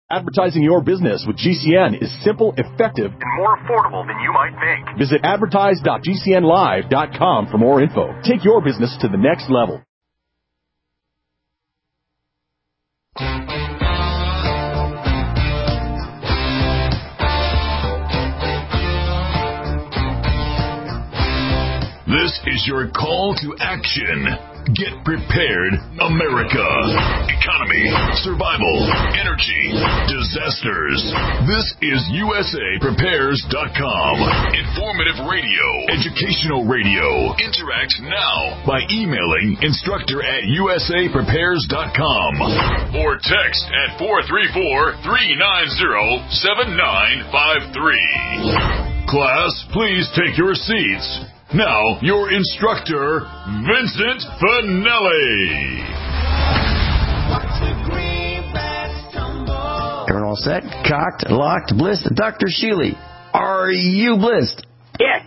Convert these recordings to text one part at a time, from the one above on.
Advertising your business with GCN is simple, effective, and more affordable than you might think. Visit advertise.gcnlive.com for more info. Take your business to the next level. This is your call to action. Get prepared, America. Economy, survival, energy, disasters. This is USAPrepares.com. Informative radio, educational radio. Interact now by emailing instructor@USAPrepares.com or text at 434-390-7953. Class, please take your seats. Now, your instructor, Vincent Finelli. Everyone all set? Cocked, locked, blissed? Dr. Sheely, are you blissed? Yeah.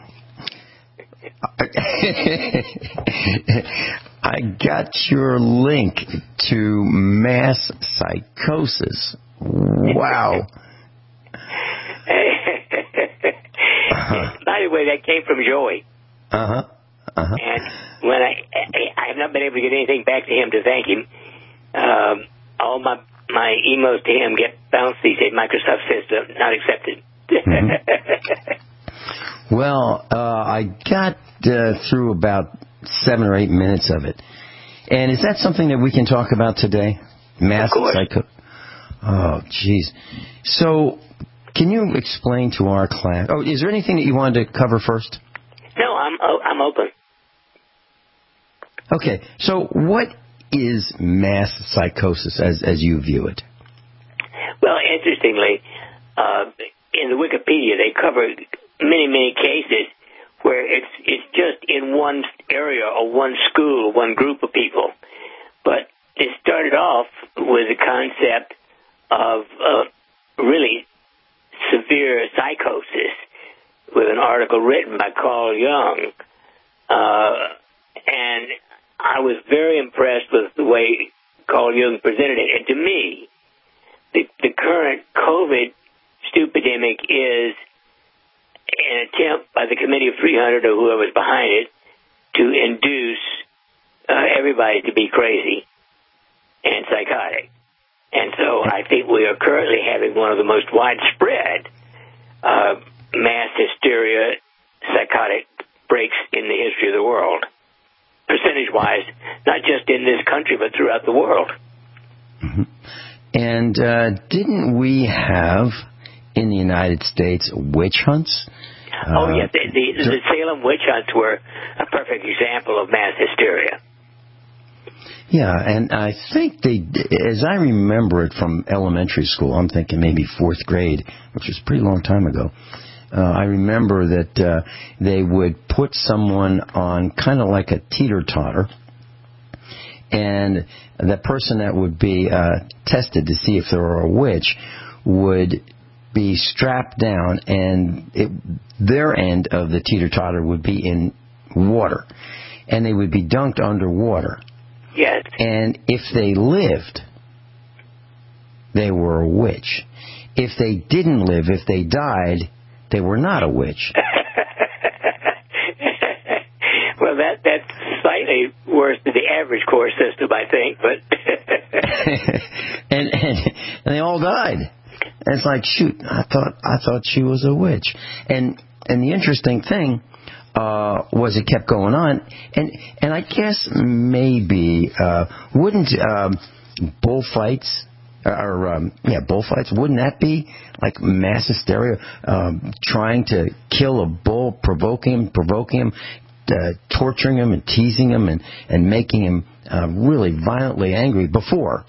I got your link to mass psychosis. Wow. By the way, that came from Joey. Uh-huh. And when I have not been able to get anything back to him to thank him. All my emails to him get bounced. He said Microsoft system not accepted. Mm-hmm. Well, I got through about 7 or 8 minutes of it. And is that something that we can talk about today? Mass psychosis. Oh, jeez. So, can you explain to our class? Oh, is there anything that you wanted to cover first? No, I'm open. Okay, so what is mass psychosis as you view it? Well, interestingly, in the Wikipedia, they cover many cases where it's just in one area or one school, one group of people. But it started off with the concept of really severe psychosis, with an article written by Carl Jung, and I was very impressed with the way Carl Jung presented it. And to me, the current COVID stupidemic is an attempt by the Committee of 300 or whoever's behind it to induce everybody to be crazy and psychotic. And so I think we are currently having one of the most widespread mass hysteria, psychotic breaks in the history of the world, percentage-wise, not just in this country, but throughout the world. Mm-hmm. And didn't we have, in the United States, witch hunts? Oh, yes. The Salem witch hunts were a perfect example of mass hysteria. Yeah, and I think as I remember it from elementary school, I'm thinking maybe 4th grade, which was a pretty long time ago, I remember that they would put someone on kind of like a teeter-totter, and the person that would be tested to see if they were a witch would be strapped down, and their end of the teeter-totter would be in water, and they would be dunked underwater. Yes. And if they lived, they were a witch. If they didn't live, if they died, they were not a witch. Well, that's slightly worse than the average course system, I think. But and they all died. And it's like, shoot, I thought she was a witch. And the interesting thing was it kept going on, and I guess maybe wouldn't bullfights. Bullfights, wouldn't that be like mass hysteria? Trying to kill a bull, provoking him, torturing him and teasing him and making him really violently angry before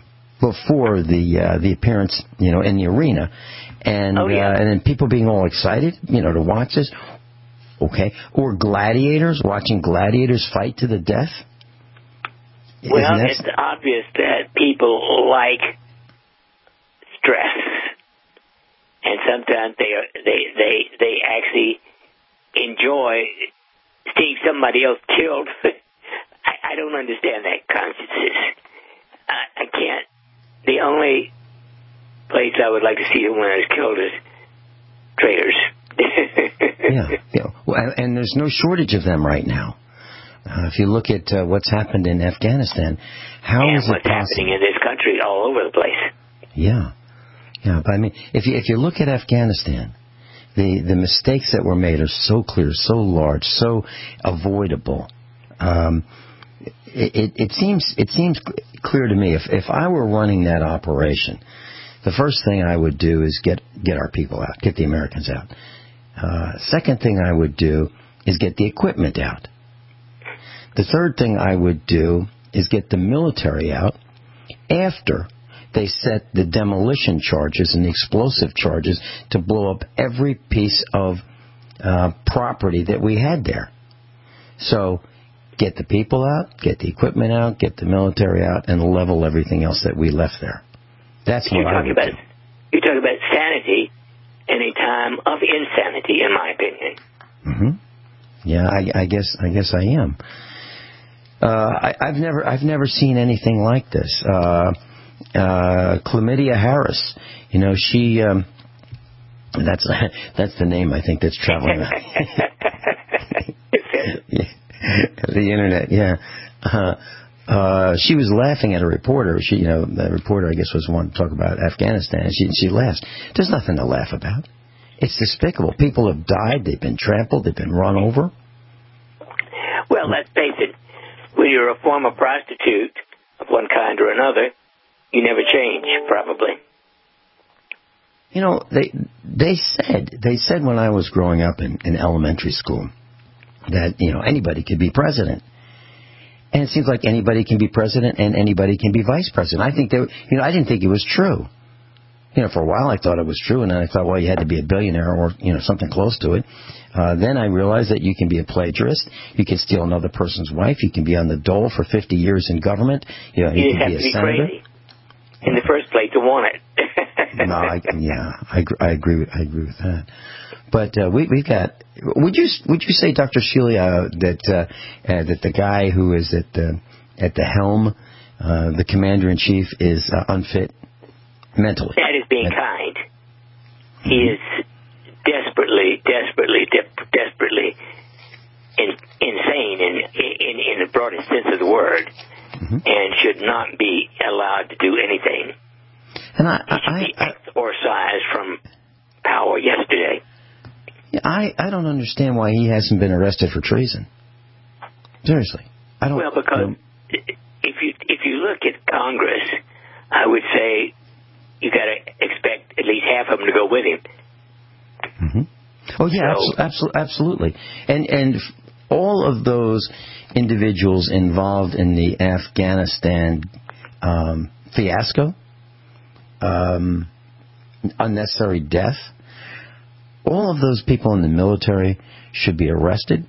the appearance, in the arena. And and then people being all excited, to watch this. Okay. Or gladiators, watching gladiators fight to the death. Well, it's obvious that people like stress, and sometimes they actually enjoy seeing somebody else killed. I don't understand that consciousness. I can't. The only place I would like to see the winners killed is traitors. Well, and there's no shortage of them right now. If you look at what's happened in Afghanistan, how is it what's happening in this country all over the place? Yeah. But I mean, if you look at Afghanistan, the mistakes that were made are so clear, so large, so avoidable. It seems clear to me if I were running that operation, the first thing I would do is get our people out, get the Americans out. Second thing I would do is get the equipment out. The third thing I would do is get the military out after they set the demolition charges and the explosive charges to blow up every piece of property that we had there. So get the people out, get the equipment out, get the military out, and level everything else that we left there. That's what I would do. You're talking about sanity in a time of insanity, in my opinion. Mm-hmm. Yeah, I guess I am. I've never seen anything like this. Chlamydia Harris, she that's the name I think that's traveling the internet. Yeah. She was laughing at a reporter. The reporter, I guess, was wanting to talk about Afghanistan. She laughs. There's nothing to laugh about. It's despicable. People have died. They've been trampled. They've been run over. Well, let's face it. When you're a former prostitute of one kind or another, you never change, probably. They said when I was growing up in elementary school that anybody could be president. And it seems like anybody can be president and anybody can be vice president. I think I didn't think it was true. For a while I thought it was true, and then I thought, well, you had to be a billionaire or something close to it. Then I realized that you can be a plagiarist. You can steal another person's wife. You can be on the dole for 50 years in government. You can be a senator. Crazy in the first place to want it. No, I agree with that. But we've got. Would you say, Dr. Shealy, that the guy who is at the helm, the commander in chief, is unfit mentally? That is being kind. He is desperately insane in the broadest sense of the word, and should not be allowed to do anything. And he should be exorcised from power yesterday. I don't understand why he hasn't been arrested for treason. Seriously, I don't. Well, because if you look at Congress, I would say you got to expect at least half of them to go with him. Oh yeah, absolutely. And all of those individuals involved in the Afghanistan fiasco, unnecessary death. All of those people in the military should be arrested,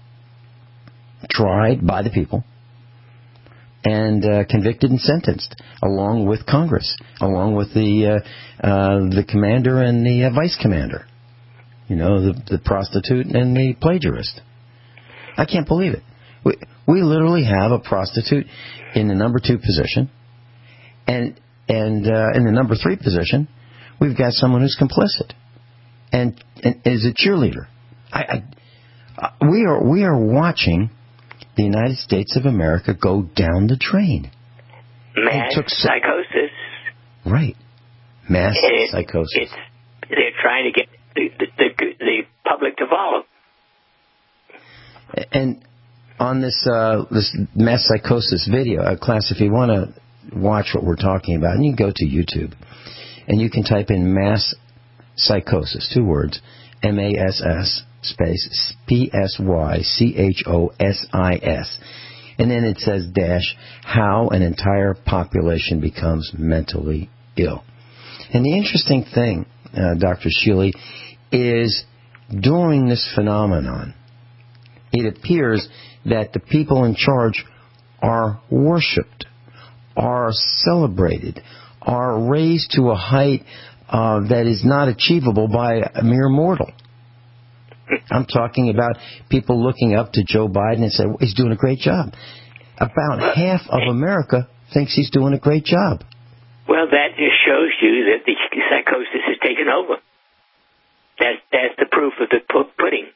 tried by the people, and convicted and sentenced, along with Congress, along with the commander and the vice commander, the prostitute and the plagiarist. I can't believe it. We literally have a prostitute in the number 2 position, and in the number 3 position, we've got someone who's complicit. And is a cheerleader. We are watching the United States of America go down the drain. Mass psychosis. Right. Mass psychosis. They're trying to get the public to follow. And on this mass psychosis video, class, if you want to watch what we're talking about, and you can go to YouTube, and you can type in mass psychosis, 2 words, MASS space PSYCHOSIS, and then it says dash how an entire population becomes mentally ill. And the interesting thing, Dr. Shealy, is during this phenomenon, it appears that the people in charge are worshipped, are celebrated, are raised to a height that is not achievable by a mere mortal. I'm talking about people looking up to Joe Biden and say, well, he's doing a great job. About half of America thinks he's doing a great job. Well, that just shows you that the psychosis has taken over. That's the proof of the pudding.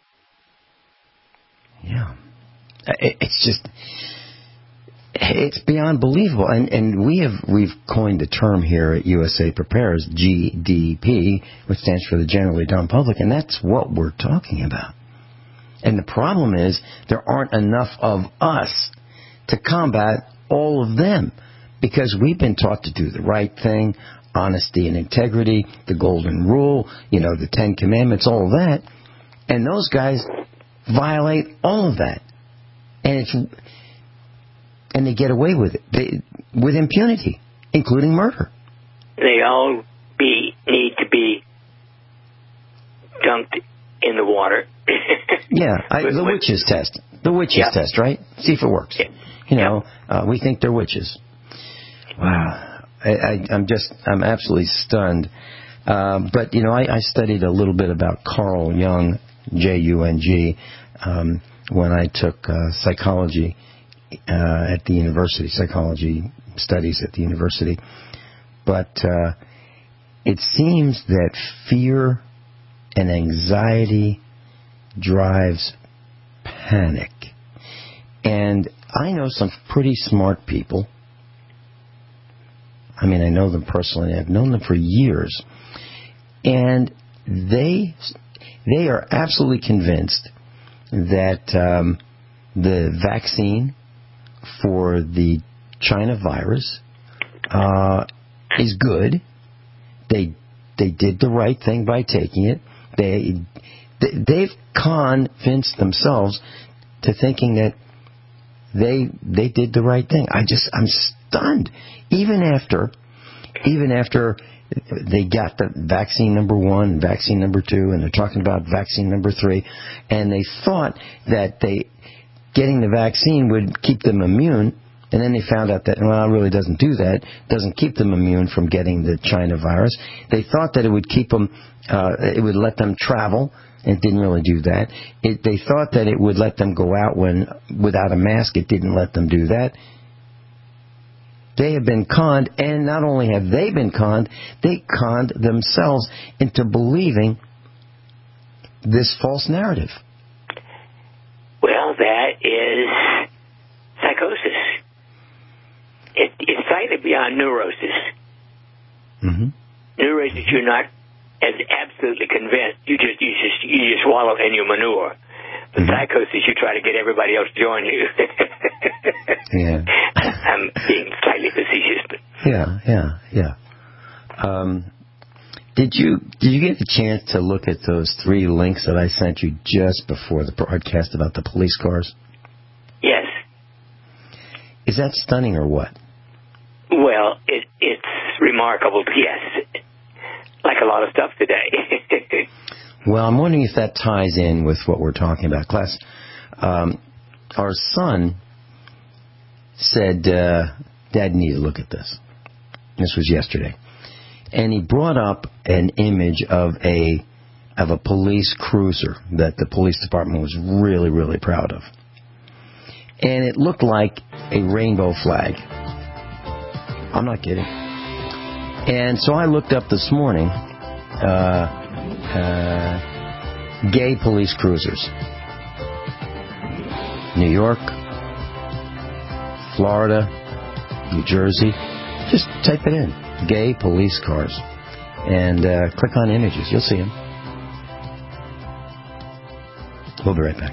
Yeah. It's just, it's beyond believable. And we've coined the term here at USA Prepares, GDP, which stands for the generally dumb public, and that's what we're talking about. And the problem is there aren't enough of us to combat all of them, because we've been taught to do the right thing, honesty and integrity, the golden rule, the 10 Commandments, all of that. And those guys violate all of that. And they get away with it with impunity, including murder. They all need to be dunked in the water. Yeah, the witches test. The witches test, right? See if it works. Yeah. We think they're witches. Wow. I'm absolutely stunned. But, I studied a little bit about Carl Jung, Jung, when I took psychology at the university, psychology studies at the university. But it seems that fear and anxiety drives panic. And I know some pretty smart people. I mean, I know them personally. I've known them for years. And they are absolutely convinced that the vaccine for the China virus is good. They did the right thing by taking it. They've convinced themselves to thinking that they did the right thing. I'm stunned. Even after they got the vaccine number 1, vaccine number 2, and they're talking about vaccine number 3, and they thought that getting the vaccine would keep them immune, and then they found out that, well, it really doesn't do that. It doesn't keep them immune from getting the China virus. They thought that it would keep them, it would let them travel. It didn't really do that. They thought that it would let them go out without a mask. It didn't let them do that. They have been conned, and not only have they been conned, they conned themselves into believing this false narrative. Well, that is psychosis. It's slightly beyond neurosis. Mm-hmm. Neurosis, you're not as absolutely convinced. You just wallow in your manure. The psychosis, you try to get everybody else to join you. Yeah. I'm being slightly facetious, but yeah. Did you get a chance to look at those 3 links that I sent you just before the broadcast about the police cars? Yes. Is that stunning or what? Well, it's remarkable. Yes, like a lot of stuff today. Well, I'm wondering if that ties in with what we're talking about. Class, our son said, Dad, you need to look at this. This was yesterday. And he brought up an image of a police cruiser that the police department was really, really proud of. And it looked like a rainbow flag. I'm not kidding. And so I looked up this morning, gay police cruisers. New York, Florida, New Jersey. Just type it in. Gay police cars. And click on images. You'll see them. We'll be right back.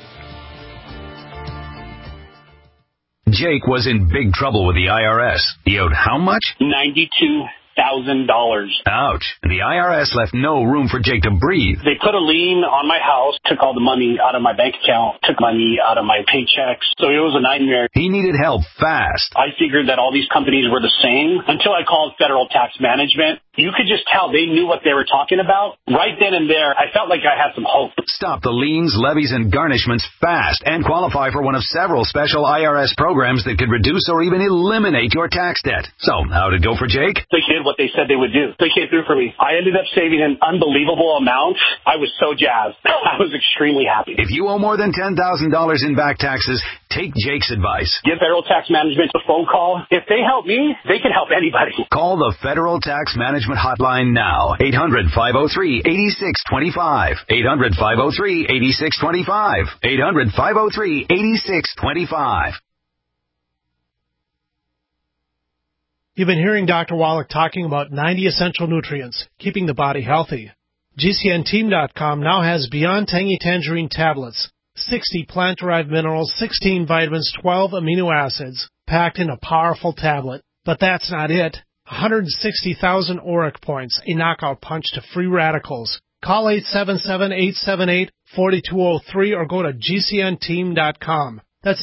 Jake was in big trouble with the IRS. He owed how much? $92,000. Ouch. The IRS left no room for Jake to breathe. They put a lien on my house, took all the money out of my bank account, took money out of my paychecks. So it was a nightmare. He needed help fast. I figured that all these companies were the same until I called Federal Tax Management. You could just tell they knew what they were talking about. Right then and there, I felt like I had some hope. Stop the liens, levies, and garnishments fast and qualify for one of several special IRS programs that could reduce or even eliminate your tax debt. So, how'd it go for Jake? They did what they said they would do. They came through for me. I ended up saving an unbelievable amount. I was so jazzed. I was extremely happy. If you owe more than $10,000 in back taxes, take Jake's advice. Give Federal Tax Management a phone call. If they help me, they can help anybody. Call the Federal Tax Management Hotline now. 800-503-8625. 800-503-8625. 800-503-8625. You've been hearing Dr. Wallach talking about 90 essential nutrients, keeping the body healthy. GCNteam.com now has Beyond Tangy Tangerine tablets, 60 plant-derived minerals, 16 vitamins, 12 amino acids, packed in a powerful tablet. But that's not it. 160,000 ORAC points, a knockout punch to free radicals. Call 877-878-4203 or go to GCNteam.com. That's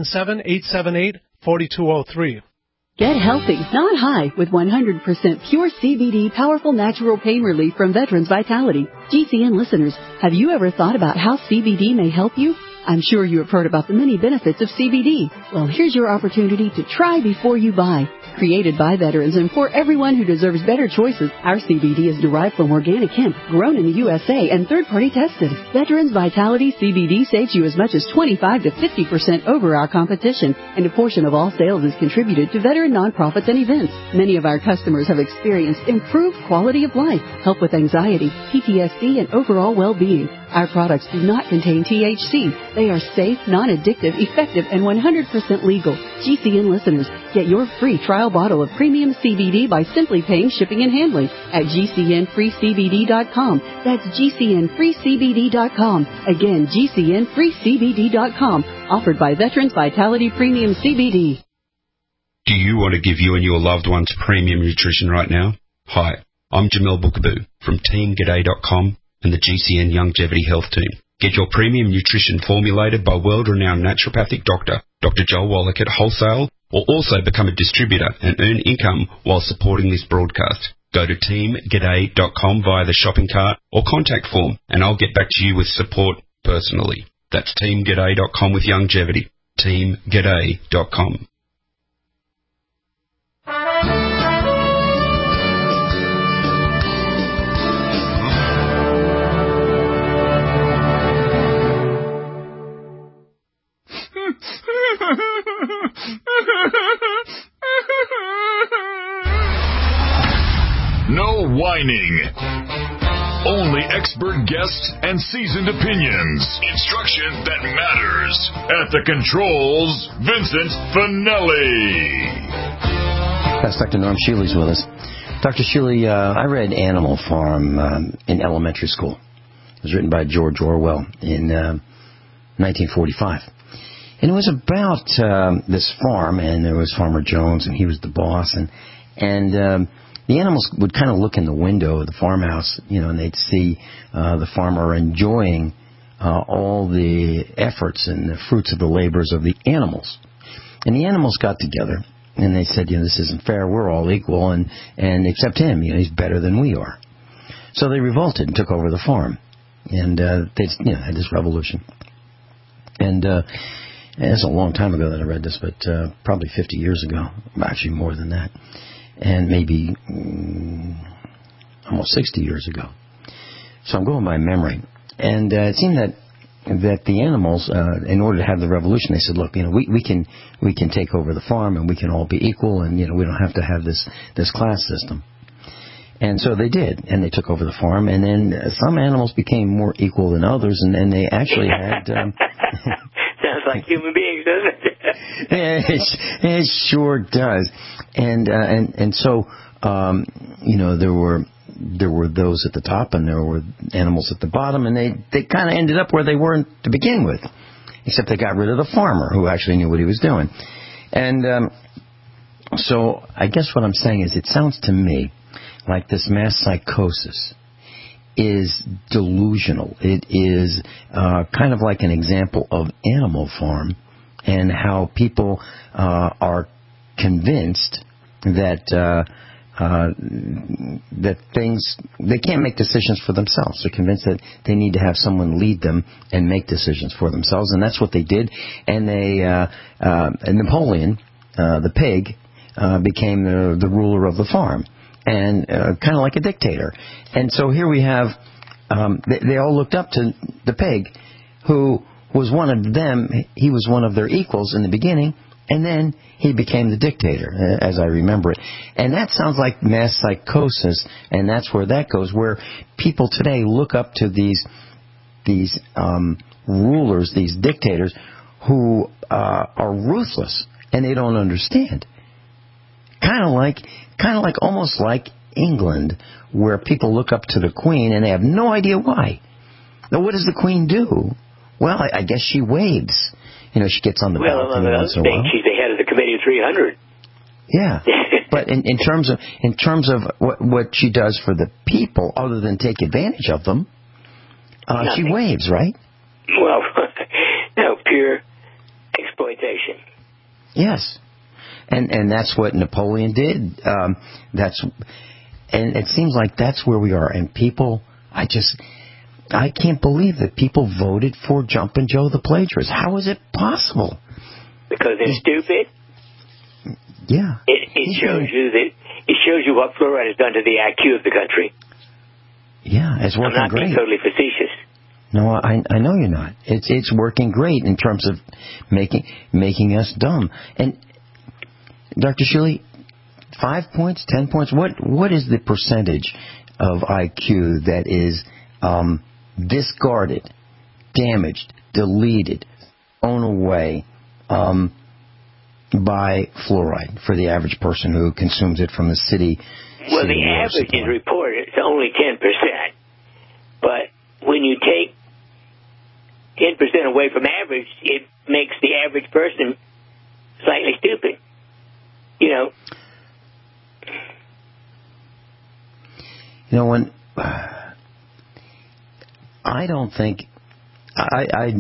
877-878-4203. Get healthy, not high, with 100% pure CBD powerful natural pain relief from Veterans Vitality. GCN listeners, have you ever thought about how CBD may help you? I'm sure you have heard about the many benefits of CBD. Well, here's your opportunity to try before you buy. Created by veterans and for everyone who deserves better choices, our CBD is derived from organic hemp, grown in the USA, and third-party tested. Veterans Vitality CBD saves you as much as 25 to 50% over our competition, and a portion of all sales is contributed to veteran nonprofits and events. Many of our customers have experienced improved quality of life, help with anxiety, PTSD, and overall well-being. Our products do not contain THC. They are safe, non-addictive, effective, and 100% legal. GCN listeners, get your free trial bottle of premium CBD by simply paying shipping and handling at GCNFreeCBD.com. That's GCNFreeCBD.com. Again, GCNFreeCBD.com. Offered by Veterans Vitality Premium CBD. Do you want to give you and your loved ones premium nutrition right now? Hi, I'm Jamel Bookaboo from TeamGaday.com and the GCN Longevity Health Team. Get your premium nutrition formulated by world-renowned naturopathic doctor, Dr. Joel Wallach at wholesale, or also become a distributor and earn income while supporting this broadcast. Go to TeamGaday.com via the shopping cart or contact form, and I'll get back to you with support personally. That's TeamGaday.com with longevity. TeamGaday.com. No whining. Only expert guests and seasoned opinions. Instruction that matters. At the controls, Vincent Finelli. That's Dr. Norm Shealy's with us. Dr. Shealy, I read Animal Farm in elementary school. It was written by George Orwell in 1945. And it was about this farm, and there was Farmer Jones, and he was the boss, and the animals would kind of look in the window of the farmhouse, and they'd see the farmer enjoying all the efforts and the fruits of the labors of the animals. And the animals got together, and they said, this isn't fair, we're all equal, and except him, he's better than we are. So they revolted and took over the farm, and they had this revolution. And it's a long time ago that I read this, but probably 50 years ago, actually more than that, and maybe almost 60 years ago. So I'm going by memory. And it seemed that the animals, in order to have the revolution, they said, look, we can take over the farm and we can all be equal, and we don't have to have this class system. And so they did, and they took over the farm, and then some animals became more equal than others, and then they actually had... Sounds like human beings, doesn't it? It sure does. And so, there were those at the top, and there were animals at the bottom, and they kind of ended up where they were to begin with, except they got rid of the farmer, who actually knew what he was doing. And so I guess what I'm saying is, it sounds to me like this mass psychosis is delusional. It is kind of like an example of Animal Farm, and how people are convinced that things, they can't make decisions for themselves. They're convinced that they need to have someone lead them and make decisions for themselves, and that's what they did. And Napoleon, the pig, became the ruler of the farm. and kind of like a dictator. And so here we have, they all looked up to the pig, who was one of them. He was one of their equals in the beginning, and then he became the dictator, as I remember it. And that sounds like mass psychosis, and that's where that goes, where people today look up to these rulers, these dictators, who are ruthless, and they don't understand. Kind of like almost like England, where people look up to the Queen and they have no idea why. Now, what does the Queen do? Well, I guess she waves. You know, she gets on the balcony once in a while. She's the head of the Committee of 300. Yeah, but in terms of what she does for the people, other than take advantage of them, she waves, right? Well, no, pure exploitation. Yes, and that's what Napoleon did. And it seems like that's where we are. And people, I can't believe that people voted for Jumpin' Joe the plagiarist. How is it possible? Because they're stupid. Yeah. It shows you what fluoride has done to the IQ of the country. Yeah, it's working great. I'm not being totally facetious. No, I know you're not. It's working great in terms of making us dumb. And Dr. Shilley, 5 points, 10 points. What is the percentage of IQ that is discarded, damaged, deleted, thrown away by fluoride for the average person who consumes it from the city? Well, the average is reported. It's only 10%. But when you take 10% away from average, it makes the average person slightly stupid. You know, when I don't think a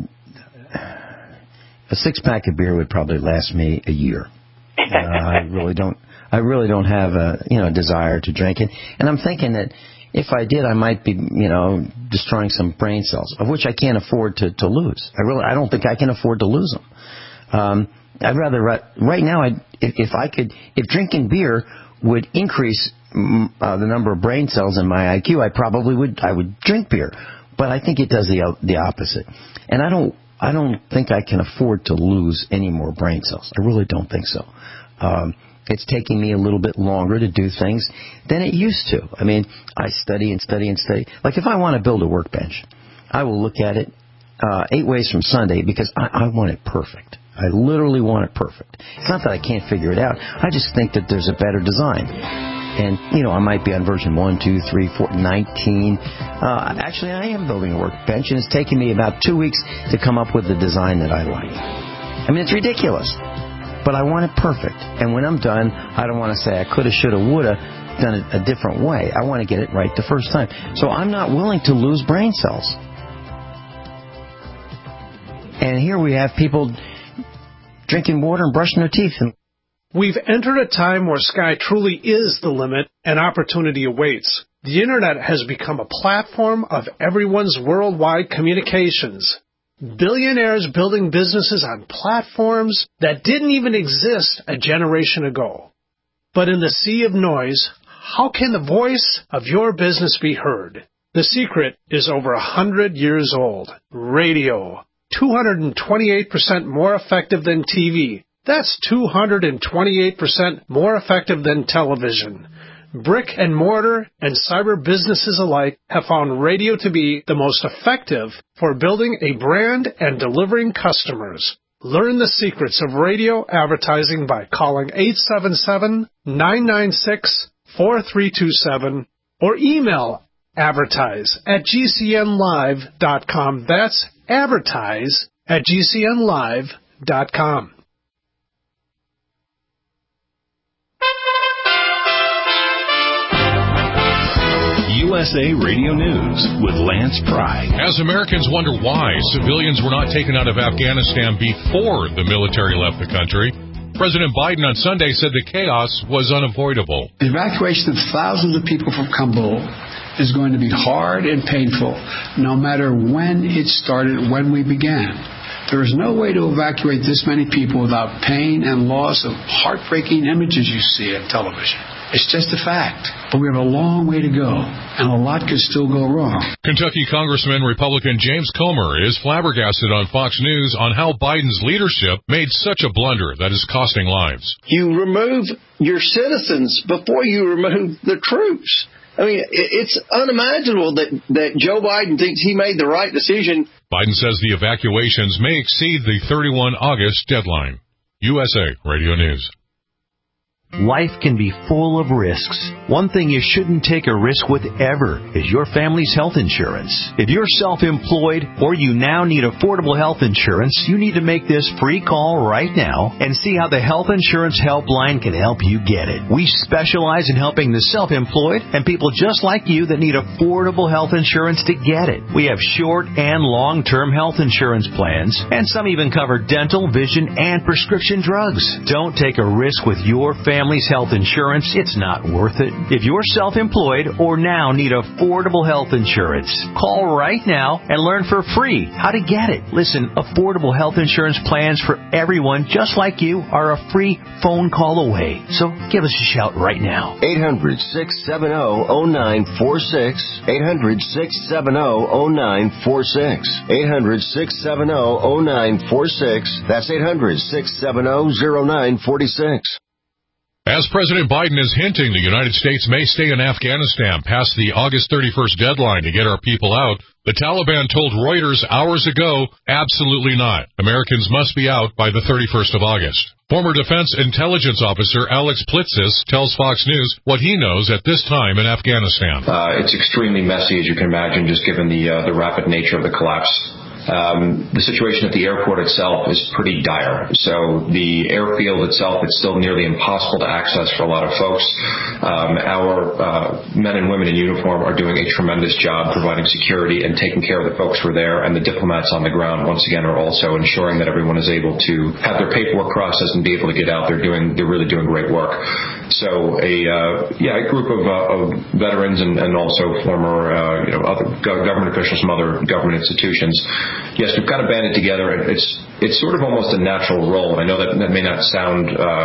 6-pack of beer would probably last me a year. I really don't have a desire to drink it, and I'm thinking that if I did, I might be destroying some brain cells, of which I can't afford to lose. I don't think I can afford to lose them. I'd rather right now. If drinking beer would increase the number of brain cells in my IQ, I would drink beer. But I think it does the opposite, and I don't think I can afford to lose any more brain cells. I really don't think so. It's taking me a little bit longer to do things than it used to. I mean, I study and study and study. Like if I want to build a workbench, I will look at it 8 ways from Sunday because I want it perfect. I literally want it perfect. It's not that I can't figure it out. I just think that there's a better design. And, I might be on version 1, 2, 3, 4, 19. Actually, I am building a workbench, and it's taken me about 2 weeks to come up with the design that I like. I mean, it's ridiculous. But I want it perfect. And when I'm done, I don't want to say I coulda, shoulda, woulda done it a different way. I want to get it right the first time. So I'm not willing to lose brain cells. And here we have people drinking water and brushing their teeth. We've entered a time where sky truly is the limit and opportunity awaits. The Internet has become a platform of everyone's worldwide communications. Billionaires building businesses on platforms that didn't even exist a generation ago. But in the sea of noise, how can the voice of your business be heard? The secret is over 100 years old. Radio. 228% more effective than TV. That's 228% more effective than television. Brick and mortar and cyber businesses alike have found radio to be the most effective for building a brand and delivering customers. Learn the secrets of radio advertising by calling 877-996-4327 or email advertise@gcnlive.com. That's advertise@gcnlive.com. USA Radio News with Lance Pry. As Americans wonder why civilians were not taken out of Afghanistan before the military left the country, President Biden on Sunday said the chaos was unavoidable. The evacuation of thousands of people from Kabul is going to be hard and painful, no matter when it started, when we began. There is no way to evacuate this many people without pain and loss of heartbreaking images you see on television. It's just a fact. But we have a long way to go, and a lot could still go wrong. Kentucky Congressman Republican James Comer is flabbergasted on Fox News on how Biden's leadership made such a blunder that is costing lives. You remove your citizens before you remove the troops. I mean, it's unimaginable that Joe Biden thinks he made the right decision. Biden says the evacuations may exceed the 31 August deadline. USA Radio News. Life can be full of risks. One thing you shouldn't take a risk with ever is your family's health insurance. If you're self-employed or you now need affordable health insurance, you need to make this free call right now and see how the Health Insurance Helpline can help you get it. We specialize in helping the self-employed and people just like you that need affordable health insurance to get it. We have short and long-term health insurance plans, and some even cover dental, vision, and prescription drugs. Don't take a risk with your family's health insurance. It's not worth it. If you're self-employed or now need affordable health insurance, call right now and learn for free how to get it. Listen, affordable health insurance plans for everyone just like you are a free phone call away. So give us a shout right now. 800-670-0946. 800-670-0946. 800-670-0946. That's 800-670-0946. As President Biden is hinting the United States may stay in Afghanistan past the August 31st deadline to get our people out, the Taliban told Reuters hours ago, absolutely not. Americans must be out by the 31st of August. Former Defense Intelligence Officer Alex Plitzis tells Fox News what he knows at this time in Afghanistan. It's extremely messy, as you can imagine, just given the rapid nature of the collapse. The situation at the airport itself is pretty dire. So the airfield itself, it's still nearly impossible to access for a lot of folks. Our men and women in uniform are doing a tremendous job providing security and taking care of the folks who are there. And the diplomats on the ground, once again, are also ensuring that everyone is able to have their paperwork processed and be able to get out. They're really doing great work. So a group of veterans and also former other government officials from other government institutions. Yes, we've kind of banded together. It's sort of almost a natural role. I know that may not sound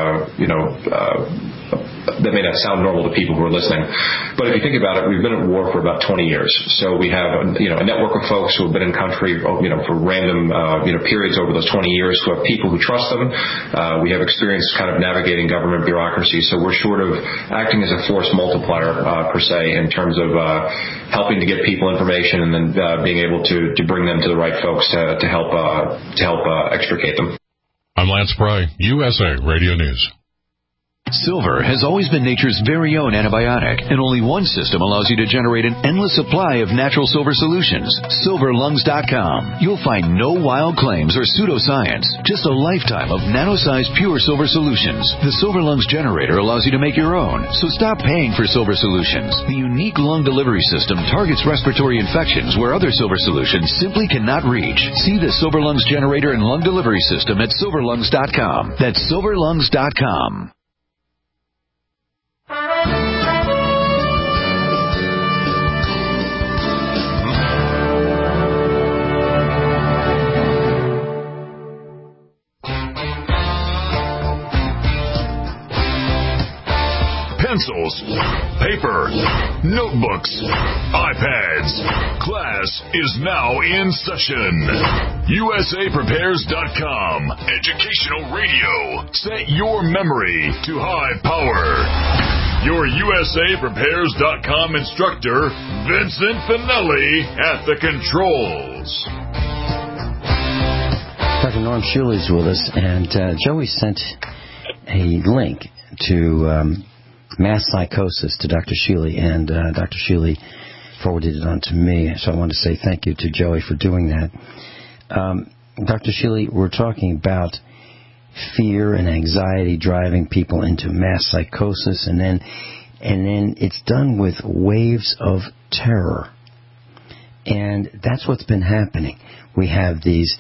normal to people who are listening, but if you think about it, we've been at war for about 20 years. So we have a network of folks who have been in country for random periods over those 20 years, who have people who trust them. We have experience kind of navigating government bureaucracy. So we're sort of acting as a force multiplier per se in terms of helping to get people information and then being able to bring them to the right folks to help extricate them. I'm Lance Pry, USA Radio News. Silver has always been nature's very own antibiotic, and only one system allows you to generate an endless supply of natural silver solutions. SilverLungs.com. You'll find no wild claims or pseudoscience, just a lifetime of nano-sized pure silver solutions. The Silver Lungs generator allows you to make your own, so stop paying for silver solutions. The unique lung delivery system targets respiratory infections where other silver solutions simply cannot reach. See the Silver Lungs generator and lung delivery system at SilverLungs.com. That's SilverLungs.com. Pencils, paper, notebooks, iPads. Class is now in session. USAPrepares.com. Educational radio. Set your memory to high power. Your USAPrepares.com instructor, Vincent Finelli, at the controls. Dr. Norm Schuli's with us, and Joey sent a link to mass psychosis to Dr. Shealy, and Dr. Shealy forwarded it on to me, so I want to say thank you to Joey for doing that. Dr. Shealy, we're talking about fear and anxiety driving people into mass psychosis, and then it's done with waves of terror. And that's what's been happening. We have these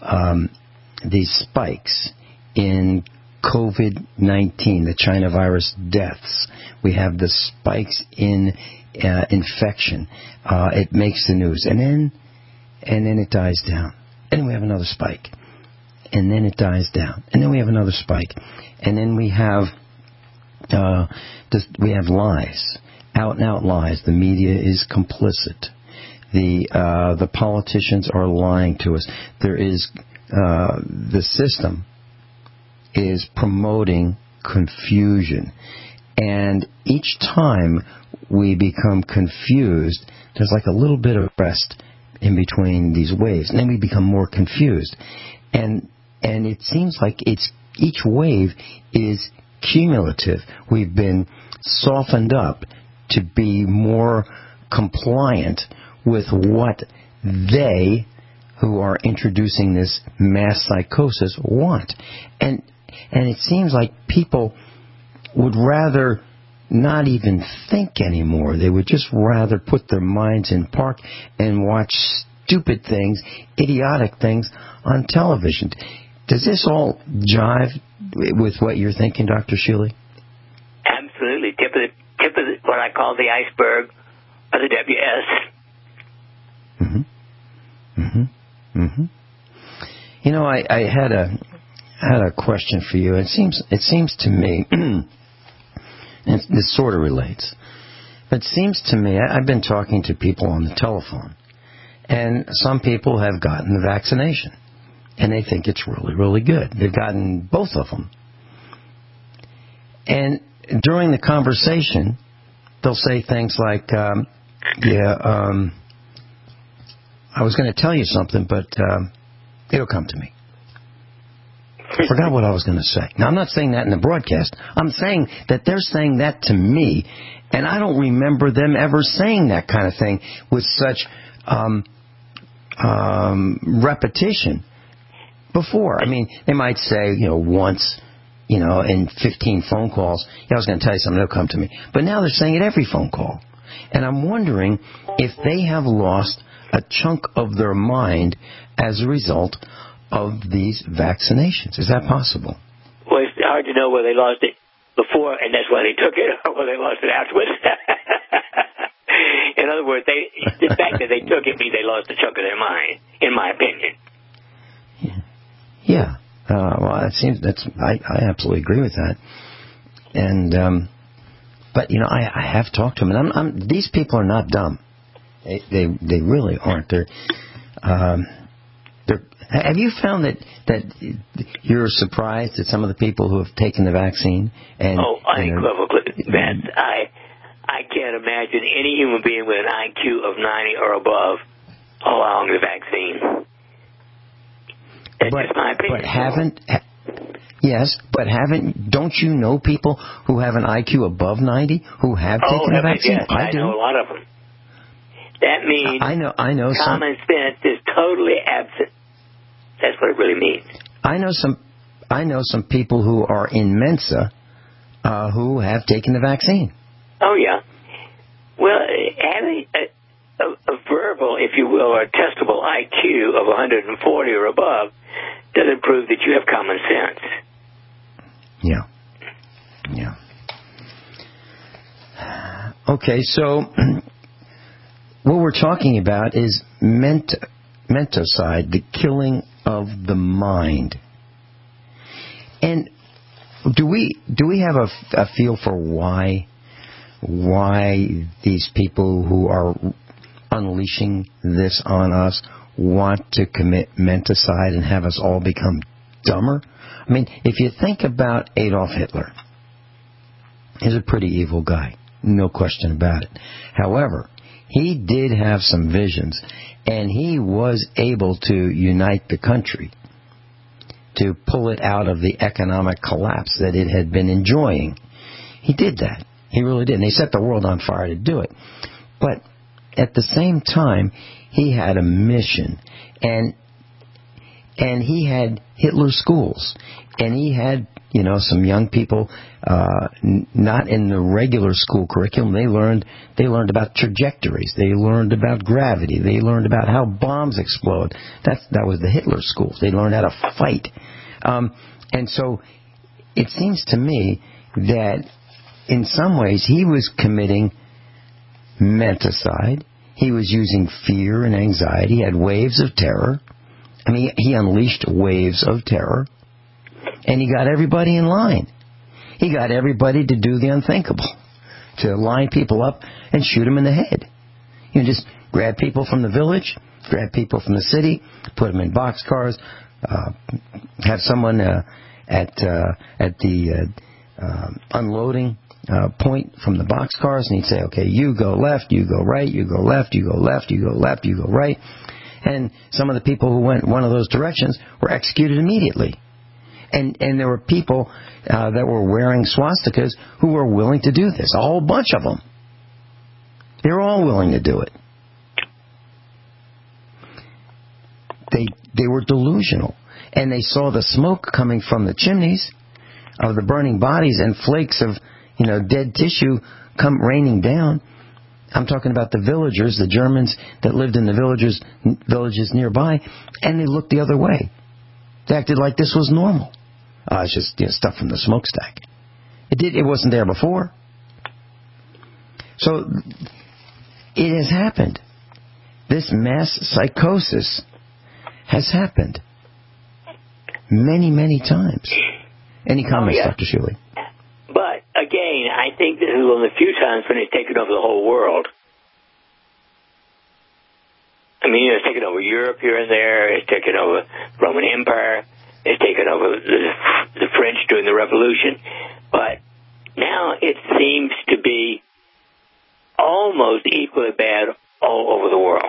spikes in COVID-19, the China virus deaths. We have the spikes in infection. It makes the news, and then it dies down. And then we have another spike, and then it dies down, and then we have another spike, and then we have We have lies, out and out lies. The media is complicit. The politicians are lying to us. There is the system is promoting confusion, and each time we become confused, there's like a little bit of rest in between these waves, and then we become more confused, and it seems like each wave is cumulative. We've been softened up to be more compliant with what they, who are introducing this mass psychosis, want. And it seems like people would rather not even think anymore. They would just rather put their minds in park and watch stupid things, idiotic things on television. Does this all jive with what you're thinking, Dr. Shealy? Absolutely. Tip of what I call the iceberg of the WS. You know, I had a question for you. It seems to me, and this sort of relates, but it seems to me, I've been talking to people on the telephone, and some people have gotten the vaccination, and they think it's really, really good. They've gotten both of them. And during the conversation, they'll say things like, I was going to tell you something, but it'll come to me. I forgot what I was going to say. Now, I'm not saying that in the broadcast. I'm saying that they're saying that to me, and I don't remember them ever saying that kind of thing with such repetition before. I mean, they might say, once, in 15 phone calls, I was going to tell you something, it'll come to me. But now they're saying it every phone call. And I'm wondering if they have lost a chunk of their mind as a result of these vaccinations. Is that possible? Well, it's hard to know whether they lost it before, and that's why they took it, or whether they lost it afterwards. In other words, the fact that they took it means they lost a chunk of their mind, in my opinion. Yeah. Well, it seems I absolutely agree with that. And but I have talked to them, and these people are not dumb. They really aren't. They're have you found that you're surprised at some of the people who have taken the vaccine? Unequivocally, Vince. I can't imagine any human being with an IQ of 90 or above allowing the vaccine. That's just my opinion. Don't you know people who have an IQ above 90 who have taken the vaccine? Yes, I know a lot of them. That means common sense is totally absent. That's what it really means. I know some people who are in Mensa who have taken the vaccine. Oh, yeah. Well, having a verbal, if you will, or a testable IQ of 140 or above doesn't prove that you have common sense. Yeah. Okay, so what we're talking about is menticide, the killing of the mind. And do we have a feel for why these people who are unleashing this on us want to commit menticide and have us all become dumber? I mean, if you think about Adolf Hitler, he's a pretty evil guy, no question about it. However, he did have some visions, and he was able to unite the country, to pull it out of the economic collapse that it had been enjoying. He did that. He really did. And he set the world on fire to do it. But at the same time, he had a mission. And he had Hitler schools. And he had, some young people not in the regular school curriculum. They learned about trajectories. They learned about gravity. They learned about how bombs explode. That was the Hitler schools. They learned how to fight. And so it seems to me that in some ways he was committing menticide. He was using fear and anxiety. He had waves of terror. I mean, he unleashed waves of terror. And he got everybody in line. He got everybody to do the unthinkable, to line people up and shoot them in the head. You know, just grab people from the village, grab people from the city, put them in boxcars, have someone at the unloading point from the boxcars, and he'd say, okay, you go left, you go right, you go left, you go left, you go left, you go right. And some of the people who went one of those directions were executed immediately. And there were people that were wearing swastikas who were willing to do this, a whole bunch of them. They were all willing to do it. They were delusional. And they saw the smoke coming from the chimneys of the burning bodies and flakes of, dead tissue come raining down. I'm talking about the villagers, the Germans that lived in the villages nearby, and they looked the other way. They acted like this was normal. It's just stuff from the smokestack. It wasn't there before. So it has happened. This mass psychosis has happened many, many times. Any comments, Dr. Shuley? But, again, I think this is one of the few times when it's taken over the whole world. I mean, it's taken over Europe here and there. It's taken over Roman Empire. It's taken over the French during the Revolution. But now it seems to be almost equally bad all over the world.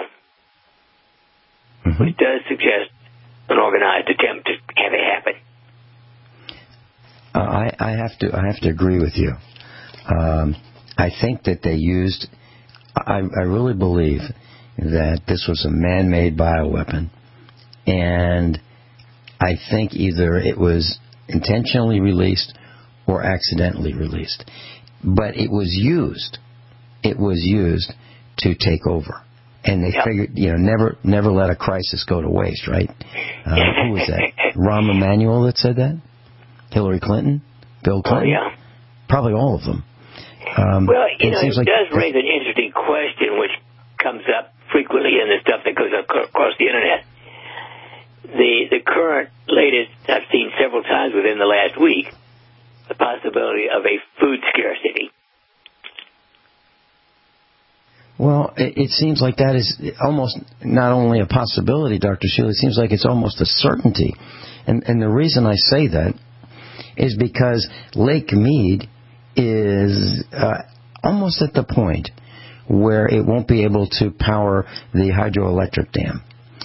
Which does suggest an organized attempt to have it happen. I have to agree with you. I think that they used. I really believe that this was a man-made bioweapon, and I think either it was intentionally released or accidentally released. But it was used. It was used to take over. And they figured, never let a crisis go to waste, right? Who was that? Rahm Emanuel that said that? Hillary Clinton? Bill Clinton? Oh, yeah. Probably all of them. It does raise an interesting question, which comes up frequently in the stuff that goes across the Internet. The current latest, I've seen several times within the last week, the possibility of a food scarcity. Well, it seems like that is almost not only a possibility, Dr. Sheila, it seems like it's almost a certainty. And the reason I say that is because Lake Mead is almost at the point where it won't be able to power the hydroelectric dam.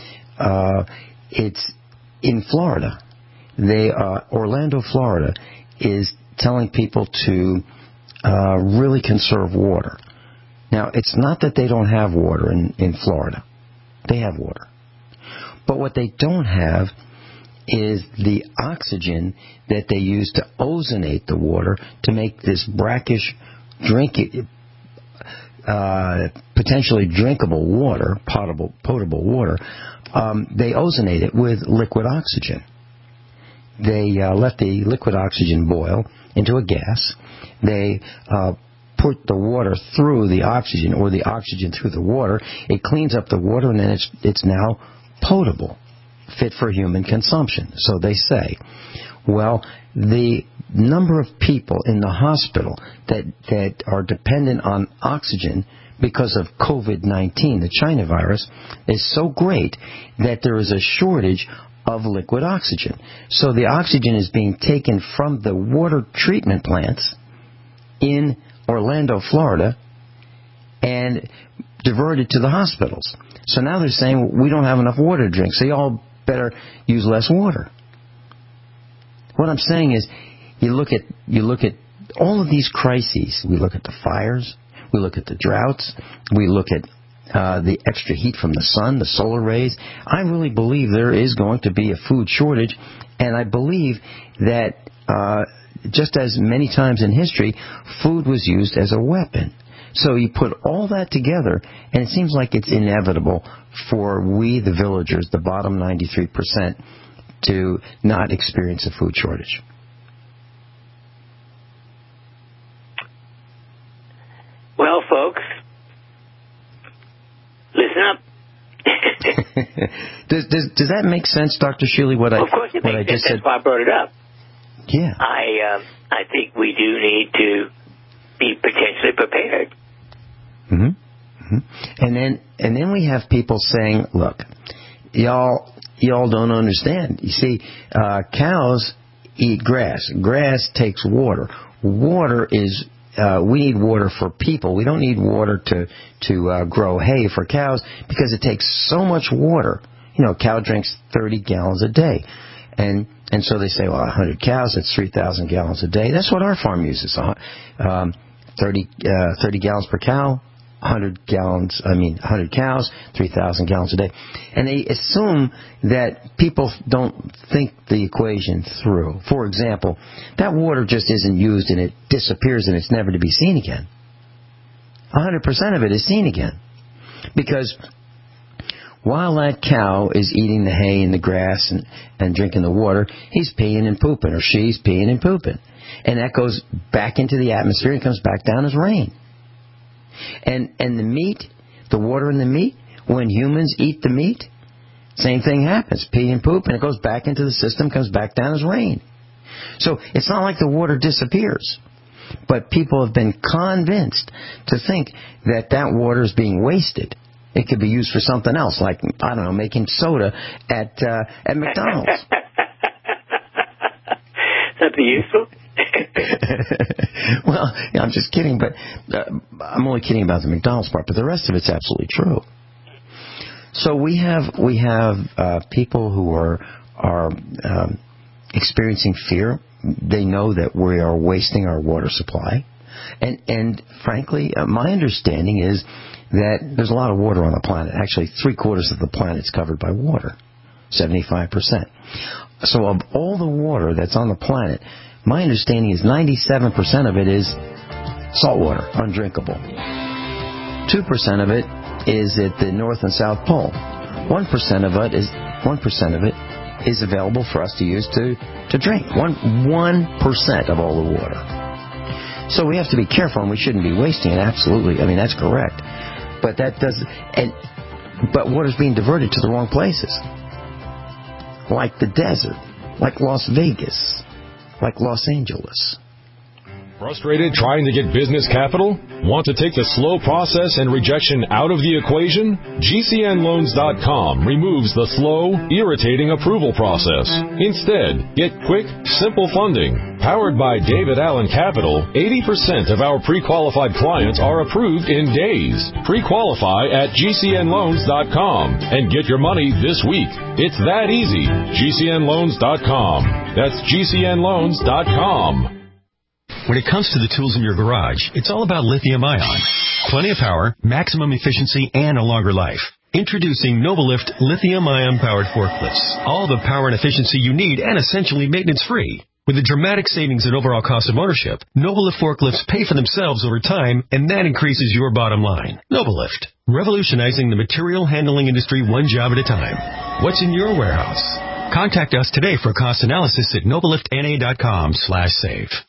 It's in Florida. Orlando, Florida, is telling people to really conserve water. Now, it's not that they don't have water in Florida. They have water. But what they don't have is the oxygen that they use to ozonate the water to make this brackish, potentially drinkable water, potable water. They ozonate it with liquid oxygen. They let the liquid oxygen boil into a gas. They put the water through the oxygen, or the oxygen through the water. It cleans up the water, and then it's now potable, fit for human consumption, so they say. Well, the number of people in the hospital that are dependent on oxygen because of COVID-19, the China virus, is so great that there is a shortage of liquid oxygen. So the oxygen is being taken from the water treatment plants in Orlando, Florida, and diverted to the hospitals. So now they're saying, we don't have enough water to drink, so you all better use less water. What I'm saying is, you look at all of these crises. We look at the fires, we look at the droughts, we look at the extra heat from the sun, the solar rays. I really believe there is going to be a food shortage, and I believe that just as many times in history, food was used as a weapon. So you put all that together, and it seems like it's inevitable for we, the villagers, the bottom 93%, to not experience a food shortage. Well, folks, listen up. Does that make sense, Dr. Shealy, what I just said? That's why I brought it up. Yeah. I think we do need to be potentially prepared. Mm-hmm. Mm-hmm. And then we have people saying, look, y'all don't understand. You see, cows eat grass. Grass takes water. Water is, we need water for people. We don't need water to grow hay for cows because it takes so much water. You know, a cow drinks 30 gallons a day. And so they say, well, 100 cows, that's 3,000 gallons a day. That's what our farm uses. 30 gallons per cow, 100 cows, 3,000 gallons a day. And they assume that people don't think the equation through. For example, that water just isn't used and it disappears and it's never to be seen again. 100% of it is seen again. Because while that cow is eating the hay and the grass and drinking the water, he's peeing and pooping, or she's peeing and pooping. And that goes back into the atmosphere and comes back down as rain. And the meat, the water in the meat, when humans eat the meat, same thing happens. Pee and poop, and it goes back into the system, comes back down as rain. So it's not like the water disappears. But people have been convinced to think that water is being wasted. It could be used for something else, like, I don't know, making soda at McDonald's. Something useful? Well, yeah, I'm just kidding, but I'm only kidding about the McDonald's part, but the rest of it's absolutely true. So we have people who are experiencing fear. They know that we are wasting our water supply. And frankly, my understanding is that there's a lot of water on the planet. Actually, 3/4 of the planet's covered by water, 75%. So of all the water that's on the planet, my understanding is 97% of it is salt water, undrinkable. 2% of it is at the North and South Pole. 1% of it is available for us to use to drink. 1% of all the water. So we have to be careful, and we shouldn't be wasting it. Absolutely, I mean that's correct. But but water's being diverted to the wrong places, like the desert, like Las Vegas, like Los Angeles. Frustrated trying to get business capital? Want to take the slow process and rejection out of the equation? GCNloans.com removes the slow, irritating approval process. Instead, get quick, simple funding. Powered by David Allen Capital, 80% of our pre-qualified clients are approved in days. Pre-qualify at GCNloans.com and get your money this week. It's that easy. GCNloans.com. That's GCNloans.com. When it comes to the tools in your garage, it's all about lithium-ion. Plenty of power, maximum efficiency, and a longer life. Introducing Novalift lithium-ion powered forklifts. All the power and efficiency you need and essentially maintenance-free. With a dramatic savings in overall cost of ownership, Novalift forklifts pay for themselves over time, and that increases your bottom line. Novalift, revolutionizing the material handling industry one job at a time. What's in your warehouse? Contact us today for cost analysis at novaliftna.com/save.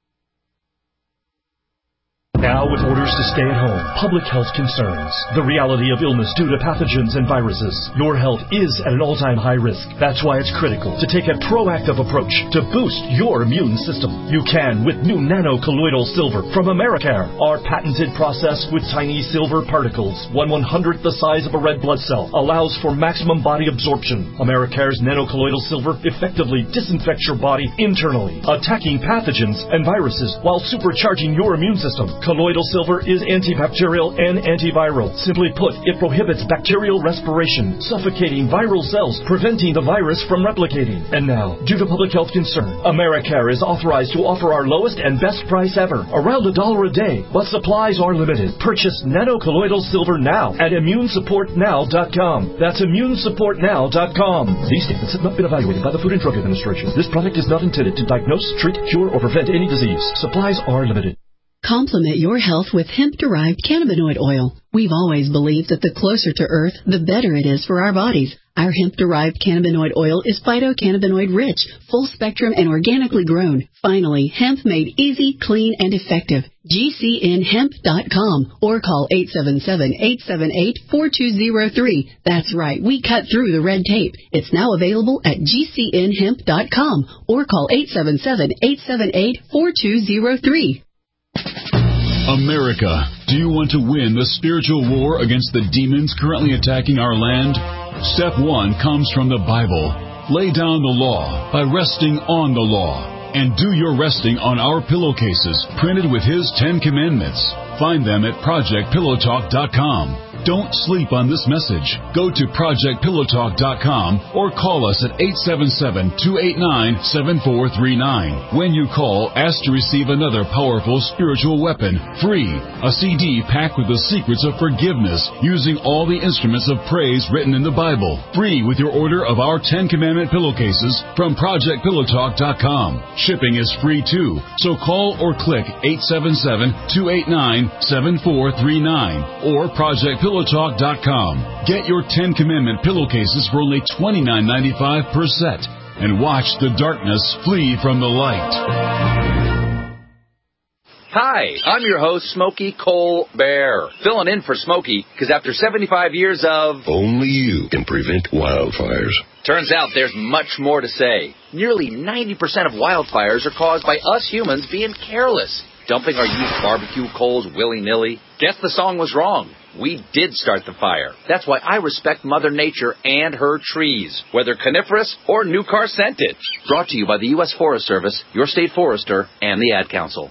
Now with orders to stay at home, public health concerns, the reality of illness due to pathogens and viruses, your health is at an all-time high risk. That's why it's critical to take a proactive approach to boost your immune system. You can with new nano-colloidal silver from Americare. Our patented process with tiny silver particles, 1/100th the size of a red blood cell, allows for maximum body absorption. Americare's nano-colloidal silver effectively disinfects your body internally, attacking pathogens and viruses while supercharging your immune system. Colloidal silver is antibacterial and antiviral. Simply put, it prohibits bacterial respiration, suffocating viral cells, preventing the virus from replicating. And now, due to public health concern, Americare is authorized to offer our lowest and best price ever, around $1 a day, but supplies are limited. Purchase nano-colloidal silver now at immunesupportnow.com. That's immunesupportnow.com. These statements have not been evaluated by the Food and Drug Administration. This product is not intended to diagnose, treat, cure, or prevent any disease. Supplies are limited. Complement your health with hemp-derived cannabinoid oil. We've always believed that the closer to Earth, the better it is for our bodies. Our hemp-derived cannabinoid oil is phytocannabinoid rich, full spectrum, and organically grown. Finally, hemp made easy, clean, and effective. GCNhemp.com or call 877-878-4203. That's right, we cut through the red tape. It's now available at GCNhemp.com or call 877-878-4203. America, do you want to win the spiritual war against the demons currently attacking our land? Step 1 comes from the Bible. Lay down the law by resting on the law. And do your resting on our pillowcases printed with His 10 Commandments. Find them at ProjectPillowTalk.com. Don't sleep on this message. Go to ProjectPillowTalk.com or call us at 877-289-7439. When you call, ask to receive another powerful spiritual weapon, free, a CD packed with the secrets of forgiveness using all the instruments of praise written in the Bible. Free with your order of our 10 Commandment pillowcases from ProjectPillowTalk.com. Shipping is free too, so call or click 877-289-7439 or ProjectPillowTalk.com. Get your 10 Commandment pillowcases for only $29.95 per set and watch the darkness flee from the light. Hi, I'm your host, Smokey Colbert, filling in for Smokey because after 75 years of... Only you can prevent wildfires. Turns out there's much more to say. Nearly 90% of wildfires are caused by us humans being careless, dumping our used barbecue coals willy-nilly. Guess the song was wrong. We did start the fire. That's why I respect Mother Nature and her trees, whether coniferous or new car scented. Brought to you by the U.S. Forest Service, your state forester, and the Ad Council.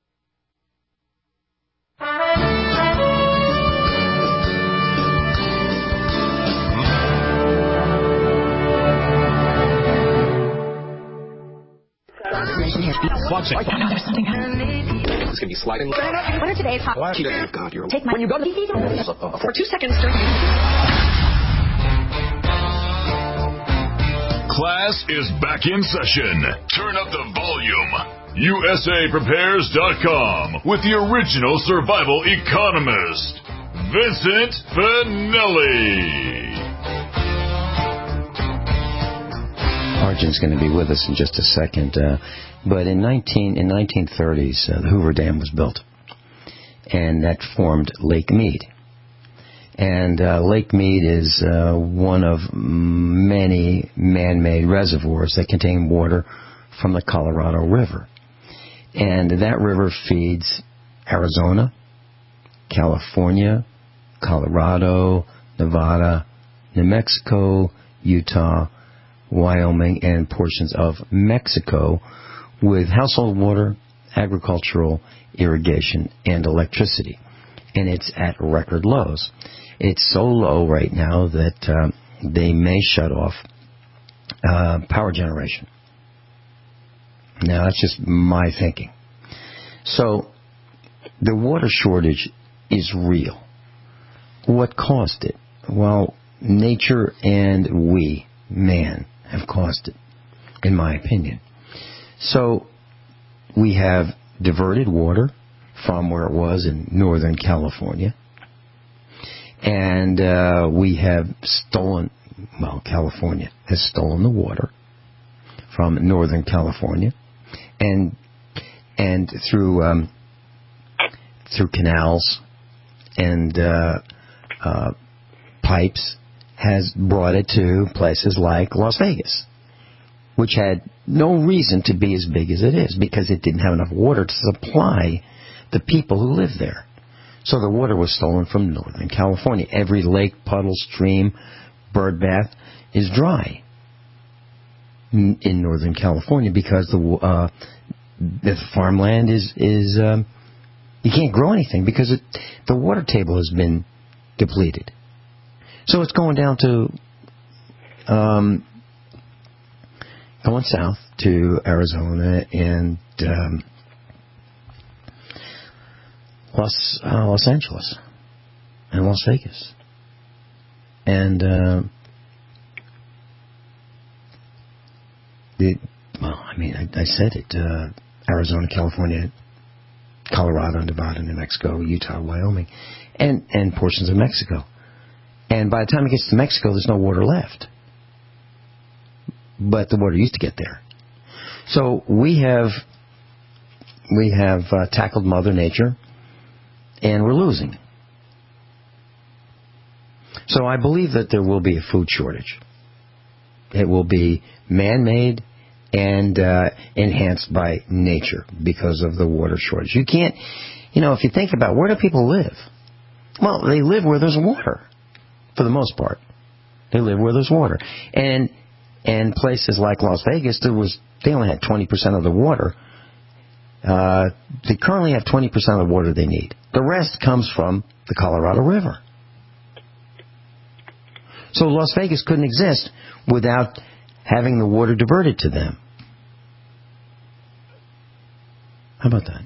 It's going to be sliding. What are today's hot? God, you're... Take my... When you go to the... For 2 seconds... Class is back in session. Turn up the volume. USAPrepares.com with the original survival economist, Vincent Finelli. Arjun's going to be with us in just a second. But in 1930s, the Hoover Dam was built, and that formed Lake Mead. And Lake Mead is one of many man-made reservoirs that contain water from the Colorado River. And that river feeds Arizona, California, Colorado, Nevada, New Mexico, Utah, Wyoming, and portions of Mexico with household water, agricultural, irrigation, and electricity. And it's at record lows. It's so low right now that they may shut off power generation. Now, that's just my thinking. So, the water shortage is real. What caused it? Well, nature and we, man, have caused it, in my opinion. So, we have diverted water from where it was in Northern California. And we have stolen, well, California has stolen the water from Northern California. And through canals and pipes has brought it to places like Las Vegas, which had no reason to be as big as it is because it didn't have enough water to supply the people who live there. So the water was stolen from Northern California. Every lake, puddle, stream, bird bath is dry in Northern California because the farmland is you can't grow anything because the water table has been depleted. So it's going down to going south to Arizona and Los Angeles and Las Vegas. And I said it, Arizona, California, Colorado, Nevada, New Mexico, Utah, Wyoming, and portions of Mexico. And by the time it gets to Mexico, there's no water left. But the water used to get there. So we have tackled Mother Nature, and we're losing. So I believe that there will be a food shortage. It will be man-made and enhanced by nature because of the water shortage. You can't, if you think about where do people live? Well, they live where there's water, for the most part. They live where there's water. And places like Las Vegas, they only had 20% of the water. They currently have 20% of the water they need. The rest comes from the Colorado River. So Las Vegas couldn't exist without having the water diverted to them. How about that?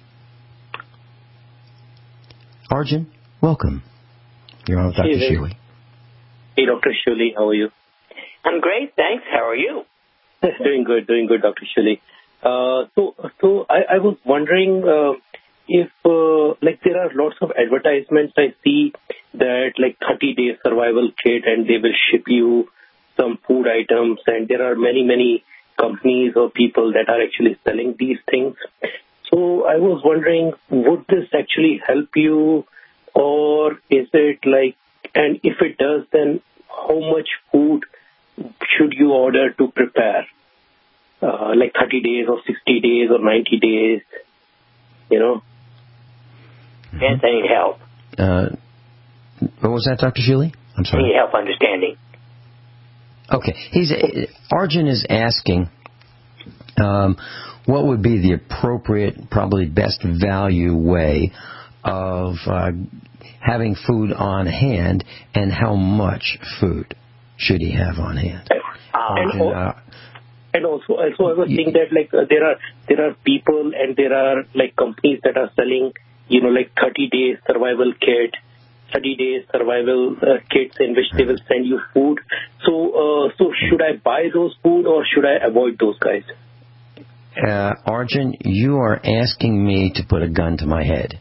Arjun, welcome. You're on with Dr. Shuli. Hey, Dr. Shuli, how are you? I'm great, thanks. How are you? Doing good, Dr. Shuli. So I was wondering if, there are lots of advertisements I see that 30-day survival kit, and they will ship you some food items, and there are many companies or people that are actually selling these things. So I was wondering, would this actually help you, or is it and if it does, then how much food should you order to prepare? 30 days or 60 days or 90 days, Yes, I need help. What was that, Dr. Shuli? I'm sorry. I need help understanding. Okay. Arjun is asking what would be the appropriate, probably best value way of having food on hand, and how much food should he have on hand? And also I was thinking that there are people and there are companies that are selling 30 days survival kit, 30 days survival kits in which they will send you food. So should I buy those food or should I avoid those guys? Arjun, you are asking me to put a gun to my head,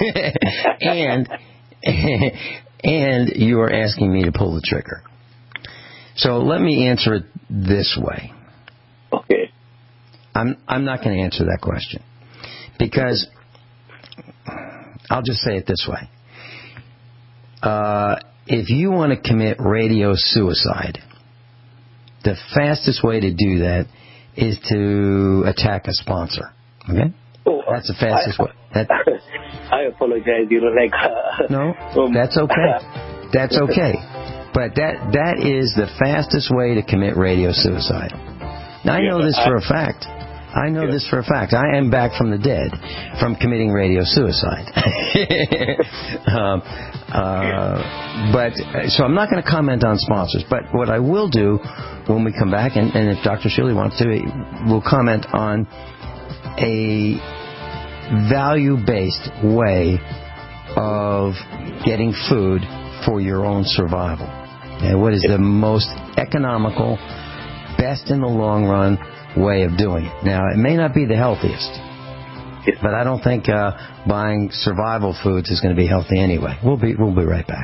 and you are asking me to pull the trigger. So let me answer it this way. Okay. I'm not going to answer that question, because I'll just say it this way. If you want to commit radio suicide, the fastest way to do that is to attack a sponsor. Okay? That's the fastest way. I apologize. No, that's okay. That's okay. But that is the fastest way to commit radio suicide. Now, I know this for a fact. I know this for a fact. I am back from the dead from committing radio suicide. So I'm not going to comment on sponsors. But what I will do when we come back, and if Dr. Shuli wants to, we'll comment on a value-based way of getting food for your own survival. And what is the most economical, best in the long run way of doing it. Now, it may not be the healthiest, but I don't think buying survival foods is going to be healthy anyway. We'll be right back.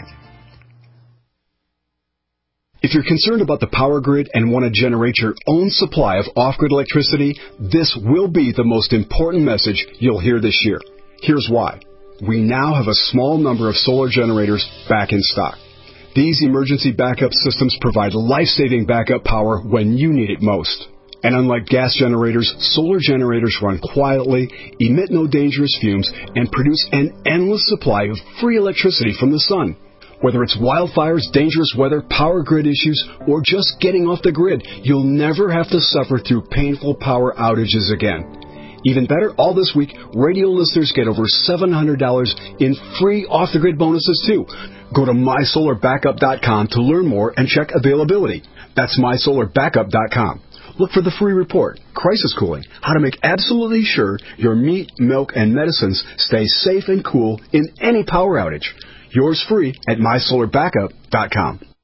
If you're concerned about the power grid and want to generate your own supply of off-grid electricity, this will be the most important message you'll hear this year. Here's why. We now have a small number of solar generators back in stock. These emergency backup systems provide life-saving backup power when you need it most. And unlike gas generators, solar generators run quietly, emit no dangerous fumes, and produce an endless supply of free electricity from the sun. Whether it's wildfires, dangerous weather, power grid issues, or just getting off the grid, you'll never have to suffer through painful power outages again. Even better, all this week, radio listeners get over $700 in free off-the-grid bonuses too. Go to mysolarbackup.com to learn more and check availability. That's mysolarbackup.com. Look for the free report, Crisis Cooling, how to make absolutely sure your meat, milk, and medicines stay safe and cool in any power outage. Yours free at mysolarbackup.com.